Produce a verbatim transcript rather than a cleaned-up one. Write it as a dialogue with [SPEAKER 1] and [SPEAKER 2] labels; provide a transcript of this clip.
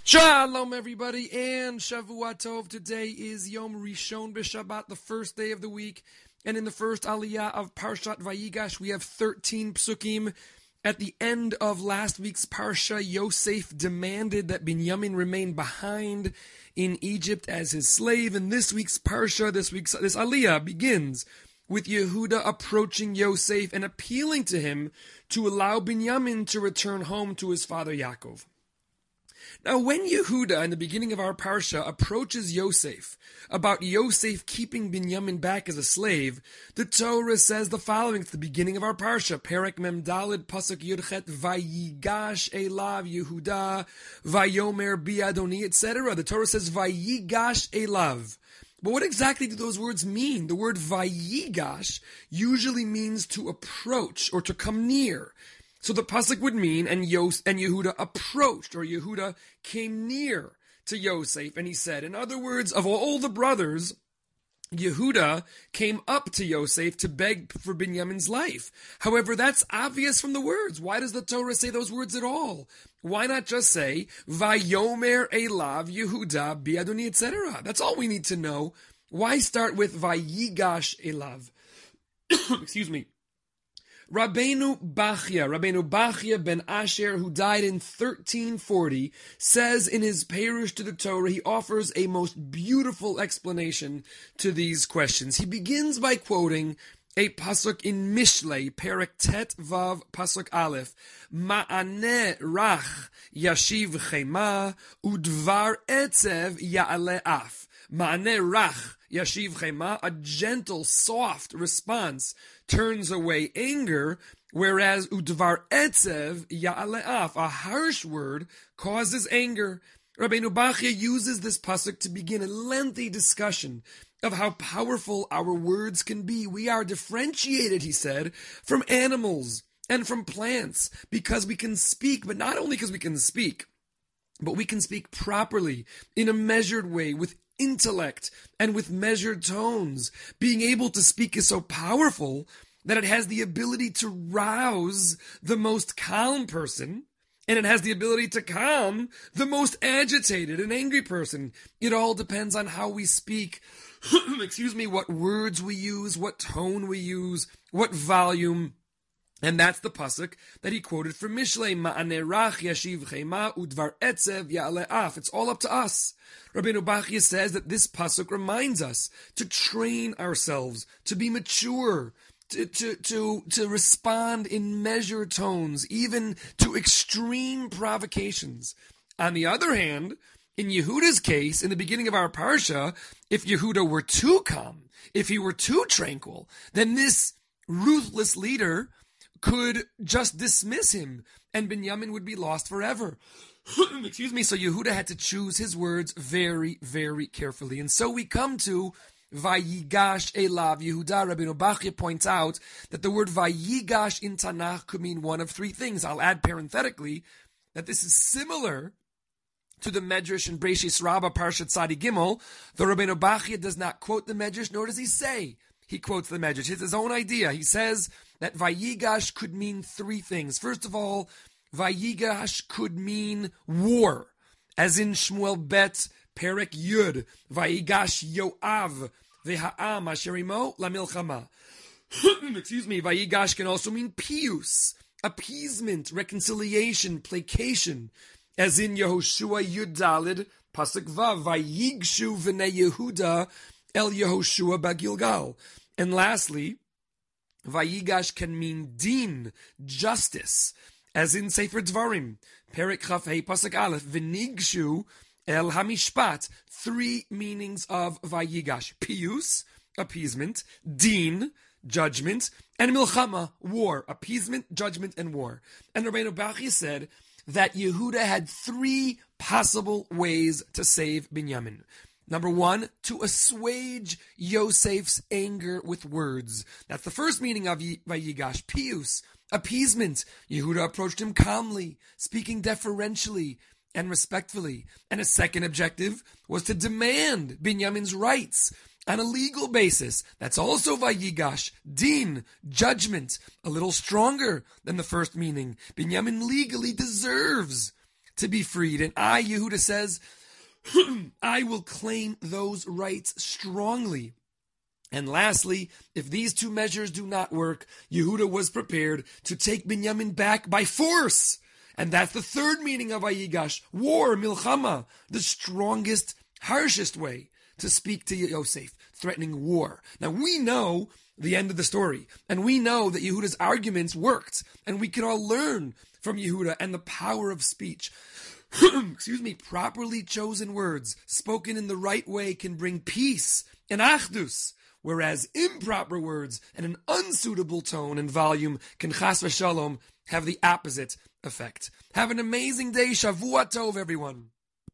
[SPEAKER 1] Shalom, everybody, and Shavua Tov. Today is Yom Rishon B'Shabbat, the first day of the week, and in the first Aliyah of Parshat Vayigash, we have thirteen psukim. At the end of last week's Parsha, Yosef demanded that Binyamin remain behind in Egypt as his slave, and this week's Parsha, this week's this Aliyah begins with Yehuda approaching Yosef and appealing to him to allow Binyamin to return home to his father Yaakov. Now, when Yehuda, in the beginning of our Parsha, approaches Yosef about Yosef keeping Binyamin back as a slave, the Torah says the following at the beginning of our Parsha, Perek Mem Daled, Pasuk Yudchet, Vayigash Elav Yehuda, Vayomer Biadoni, et cetera. The Torah says Vayigash Elav. But what exactly do those words mean? The word Vayigash usually means to approach or to come near. So the pasuk would mean, and Yos and Yehuda approached, or Yehuda came near to Yosef, and he said, in other words, of all the brothers, Yehuda came up to Yosef to beg for Binyamin's life. However, that's obvious from the words. Why does the Torah say those words at all? Why not just say, Vayomer Elav Yehuda Biadoni, et cetera? That's all we need to know. Why start with Vayigash Elav? Excuse me. Rabbeinu Bachya, Rabbeinu Bachya ben Asher, who died in thirteen forty, says in his Perush to the Torah, he offers a most beautiful explanation to these questions. He begins by quoting a pasuk in Mishlei, Perek Tet Vav, pasuk Aleph, Ma'aneh Rach Yashiv Chema, Udvar Etzev Ya'ale Af. Ma'aneh Rach Yashiv Chema, a gentle, soft response turns away anger, whereas Udvar Etzev Ya'ale'af, a harsh word, causes anger. Rabbeinu Bachya uses this pasuk to begin a lengthy discussion of how powerful our words can be. We are differentiated, he said, from animals and from plants because we can speak, but not only because we can speak, but we can speak properly, in a measured way, with intellect and with measured tones. Being able to speak is so powerful that it has the ability to rouse the most calm person, and it has the ability to calm the most agitated and angry person. It all depends on how we speak. Excuse me, what words we use, what tone we use, what volume. And that's the pasuk that he quoted from Mishlei, Ma'aneh Rach Yashiv Chema Udvar Etzev Ya'ale'af. It's all up to us. Rabbeinu Bachya says that this pasuk reminds us to train ourselves, to be mature, to, to, to, to respond in measured tones, even to extreme provocations. On the other hand, in Yehuda's case, in the beginning of our parsha, if Yehuda were too calm, if he were too tranquil, then this ruthless leader could just dismiss him, and Binyamin would be lost forever. Excuse me, so Yehuda had to choose his words very, very carefully. And so we come to Vayigash Elav Yehuda. Rabbeinu Bachya points out that the word Vayigash in Tanakh could mean one of three things. I'll add parenthetically that this is similar to the Medrash in Breshis Rabbah Parshat Tzadi Gimel. The Rabbeinu Bachya does not quote the Medrash, nor does he say he quotes the Medrash. It's his own idea. He says that Vayigash could mean three things. First of all, Vayigash could mean war, as in Shmuel Bet Perek Yud, Vayigash Yoav V'ha'am asher imo lamilchama. Excuse me. Vayigash can also mean pius, appeasement, reconciliation, placation, as in Yehoshua Yud Daled Pasuk Vav, Vayigshu v'nei Yehuda El Yehoshua Bagilgal. And lastly, Vayigash can mean din, justice, as in Sefer Dvarim, Perek Chaf Hei Pasuk Aleph, V'nigshu El Hamishpat. Three meanings of Vayigash: pius, appeasement; din, judgment; and milchama, war, appeasement, judgment, and war. And Rabbeinu Bachya said that Yehuda had three possible ways to save Binyamin. Number one, to assuage Yosef's anger with words. That's the first meaning of Vayigash, pius, appeasement. Yehuda approached him calmly, speaking deferentially and respectfully. And a second objective was to demand Binyamin's rights on a legal basis. That's also Vayigash, din, judgment, a little stronger than the first meaning. Binyamin legally deserves to be freed. And I, Yehuda says, I will claim those rights strongly. And lastly, if these two measures do not work, Yehuda was prepared to take Binyamin back by force. And that's the third meaning of Vayigash, war, milchama, the strongest, harshest way to speak to Yosef, threatening war. Now we know the end of the story, and we know that Yehuda's arguments worked, and we can all learn from Yehuda and the power of speech. Excuse me, properly chosen words, spoken in the right way, can bring peace and achdus, whereas improper words and an unsuitable tone and volume can chas v'shalom have the opposite effect. Have an amazing day. Shavua tov, everyone.